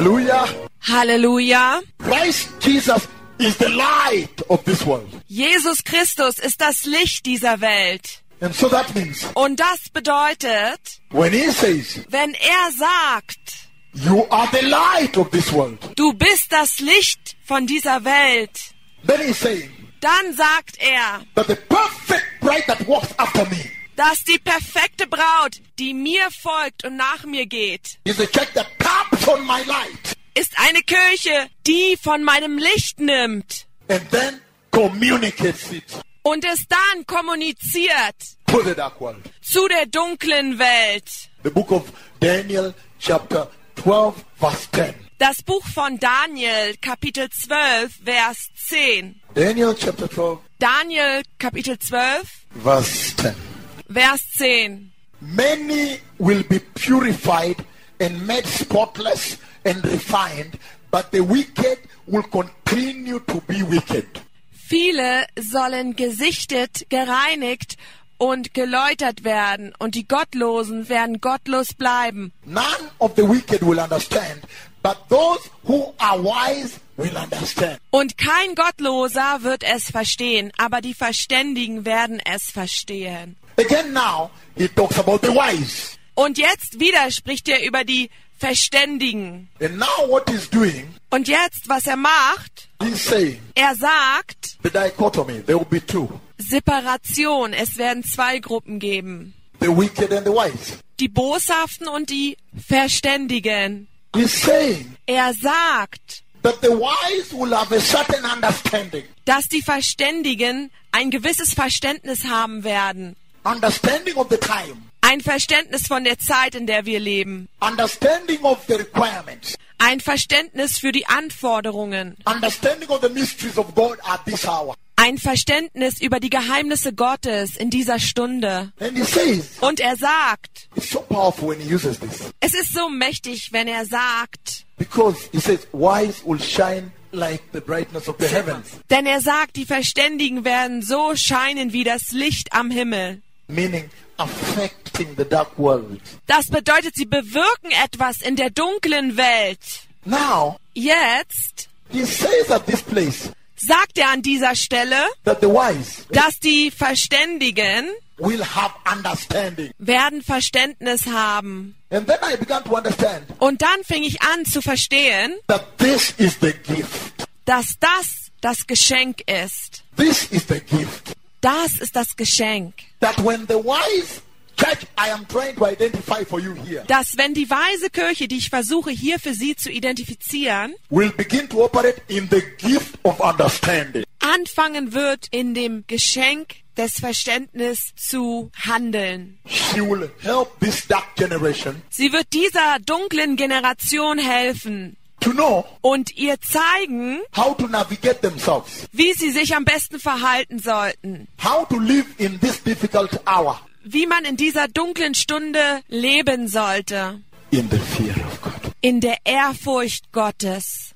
Hallelujah. Halleluja. Christ Jesus is the light of this world. Jesus Christus ist das Licht dieser Welt. And so that means Und das bedeutet, when he says, wenn er sagt, you are the light of this world, du bist das Licht von dieser Welt, then he's saying dann sagt er, that the perfect bride that walks after me dass die perfekte Braut, die mir folgt und nach mir geht, is a church that taps on my light ist eine Kirche, die von meinem Licht nimmt and then communicates it und es dann kommuniziert to the dark world. zu der dunklen Welt. The book of Daniel chapter 12 verse 10. Das Buch von Daniel, Kapitel 12, Vers 10. Daniel chapter 12 Daniel, Kapitel 12, verse 10. Vers 10. Many will be purified and made spotless and refined, but the wicked will continue to be wicked. Viele sollen gesichtet, gereinigt und geläutert werden, und die Gottlosen werden gottlos bleiben. None of the wicked will understand, but those who are wise will understand. Und kein Gottloser wird es verstehen, aber die Verständigen werden es verstehen. Again now, he talks about the wise. Und jetzt wieder spricht er über die Verständigen. And now what he's doing, Und jetzt, was er macht, he's saying, er sagt, the dichotomy, there will be two. Separation, es werden zwei Gruppen geben. The wicked and the wise. Die Boshaften und die Verständigen. He's saying Er sagt, that the wise will have a certain understanding. dass die Verständigen ein gewisses Verständnis haben werden. Understanding of the time. Ein Verständnis von der Zeit, in der wir leben. Understanding of the requirements. Ein Verständnis für die Anforderungen. Understanding of the mysteries of God at this hour. Ein Verständnis über die Geheimnisse Gottes in dieser Stunde. And he says, Und er sagt, it's so powerful when he uses this. es ist so mächtig, wenn er sagt, Because he says, wise will shine like the brightness of the heavens. denn er sagt, die Verständigen werden so scheinen wie das Licht am Himmel. Meaning affecting the dark world. Das bedeutet, sie bewirken etwas in der dunklen Welt. Now, Jetzt he says at this place sagt er an dieser Stelle, that the wise dass die Verständigen will have understanding. werden Verständnis haben. And then I began to understand Und dann fing ich an zu verstehen, that this is the gift. dass das Geschenk ist. This is the gift. Das ist das Geschenk. That when the wise church I am trying to identify for you here Dass wenn die weise Kirche, die ich versuche hier für sie zu identifizieren, will begin to operate in the gift of understanding, anfangen wird, in dem Geschenk des Verständnisses zu handeln. she will help this dark generation Sie wird dieser dunklen Generation helfen to know und ihr zeigen, how to navigate themselves, wie sie sich am besten verhalten sollten, how to live in this difficult hour wie man in dieser dunklen Stunde leben sollte, in the fear of God. in der Ehrfurcht Gottes.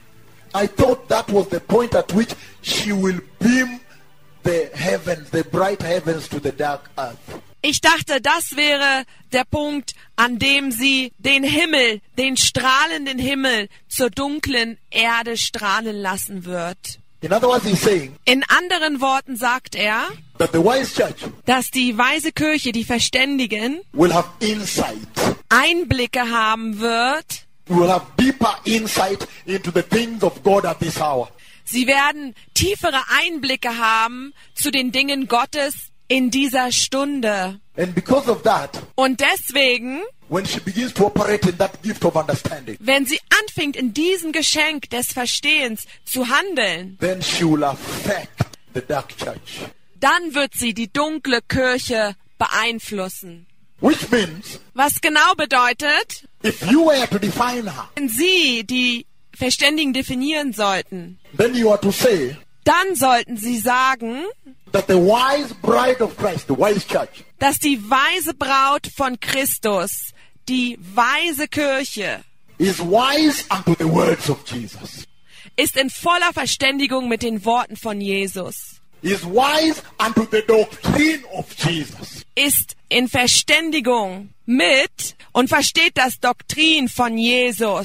I thought that was the point at which she will beam the heavens, the bright heavens to the dark earth. Ich dachte, das wäre der Punkt, an dem sie den Himmel, den strahlenden Himmel, zur dunklen Erde strahlen lassen wird. In other words, he's saying In anderen Worten sagt er, that the wise church dass die weise Kirche, die Verständigen, will have insight, Einblicke haben wird. will have deeper insight into the things of God at this hour. Sie werden tiefere Einblicke haben zu den Dingen Gottes in dieser Stunde. And because of that, Und deswegen, when she begins to operate in that gift of understanding, wenn sie anfängt, in diesem Geschenk des Verstehens zu handeln, then she will affect the dark church. dann wird sie die dunkle Kirche beeinflussen. Which means, Was genau bedeutet, if you were to define her, wenn sie die Verständigen definieren sollten, then you are to say dann sollten sie sagen, that the wise bride of Christ, the wise church, dass die weise Braut von Christus, die weise Kirche, is wise unto the words of Jesus. ist in voller Verständigung mit den Worten von Jesus, Is wise unto the doctrine of Jesus. ist in Verständigung mit und versteht das Doktrin von Jesus.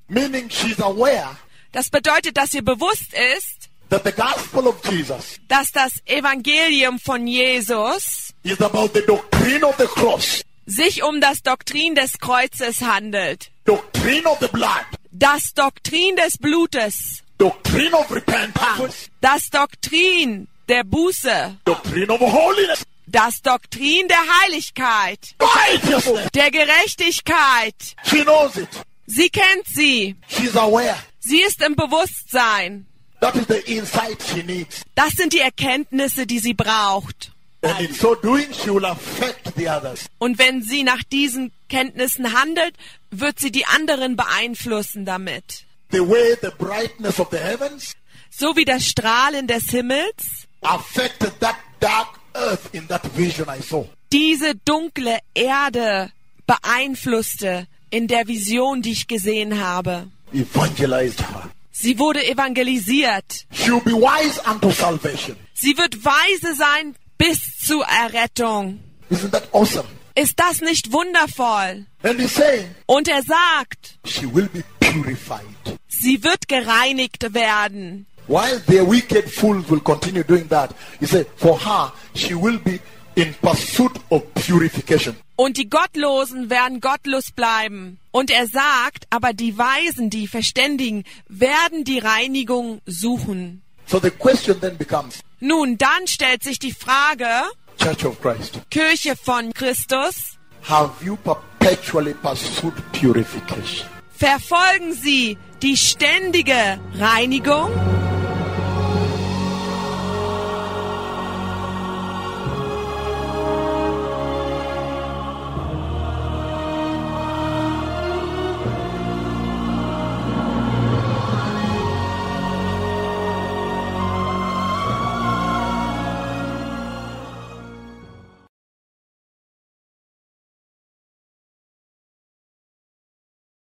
Meaning she's aware Das bedeutet, dass ihr bewusst ist, that the gospel of Jesus dass das Evangelium von Jesus is about the doctrine of the cross, sich um das Doktrin des Kreuzes handelt. doctrine of the blood, Das Doktrin des Blutes. doctrine of repentance, Das Doktrin der Buße. doctrine of holiness, Das Doktrin der Heiligkeit. righteousness. Der Gerechtigkeit. She knows it. Sie kennt sie. She's aware. Sie ist im Bewusstsein. That is the insight she needs. Das sind die Erkenntnisse, die sie braucht. And in so doing, she will affect the others. Und wenn sie nach diesen Kenntnissen handelt, wird sie die anderen beeinflussen damit. The way the brightness of the heavens So wie das Strahlen des Himmels affected that dark earth in that vision I saw. diese dunkle Erde beeinflusste in der Vision, die ich gesehen habe. Evangelized her. Sie wurde evangelisiert. She will be wise unto salvation. Sie wird weise sein bis zur Errettung. Isn't that awesome? Ist das nicht wundervoll? And he's saying Und er sagt, she will be purified. sie wird gereinigt werden. While the wicked fools will continue doing that, he said, for her, she will be in pursuit of purification. Und die Gottlosen werden gottlos bleiben. Und er sagt, aber die Weisen, die Verständigen, werden die Reinigung suchen. So the question then becomes, Nun, dann stellt sich die Frage, Church of Christ, Kirche von Christus, have you perpetually pursued purification? verfolgen Sie die ständige Reinigung?